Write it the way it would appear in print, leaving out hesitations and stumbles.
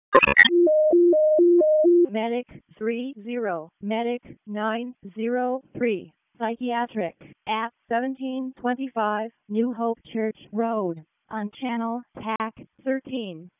Medic 30, Medic 903, Psychiatric at 1725 New Hope Church Road on Channel TAC 13.